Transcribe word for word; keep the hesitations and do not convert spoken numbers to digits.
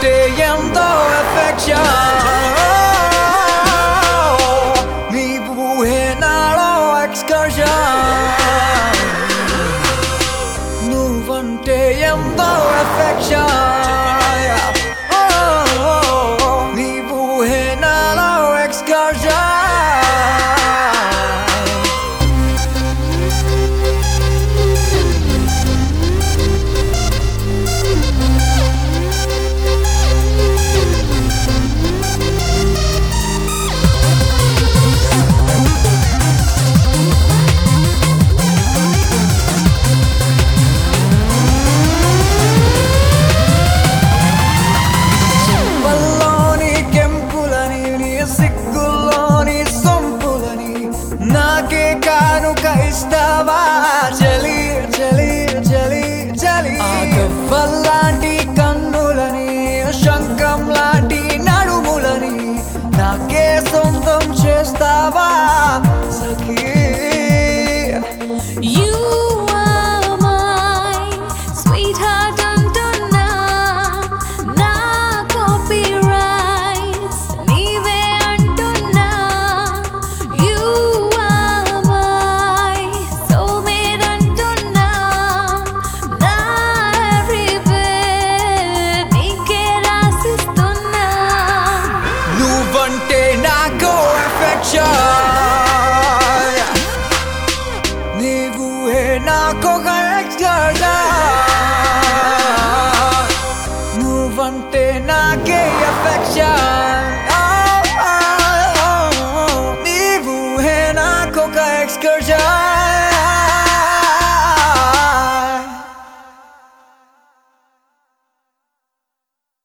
నువ్వంటే ఎంతో affection నీవు నాలో excursion నువ్వంటే ఎంతో affection నీవు నాలో excursion నాకే కానుక ఇస్తావా చలి చలి చలి చలి గవ్వల్లాంటి కన్నులని శంఖం లాంటి నడుములని నాకే సొంతం చేస్తావా సఖీ You are my sweetheart అంటున్నా నా copyrights నీవే అంటున్నా You are my soulmate అంటున్నా నా every bit నీకే రాసిస్తున్నా నువ్వంటే నాకు affection నీవుే నాకొక excursion నువ్వంటే నాకే affection నీవుే నాకొక excursion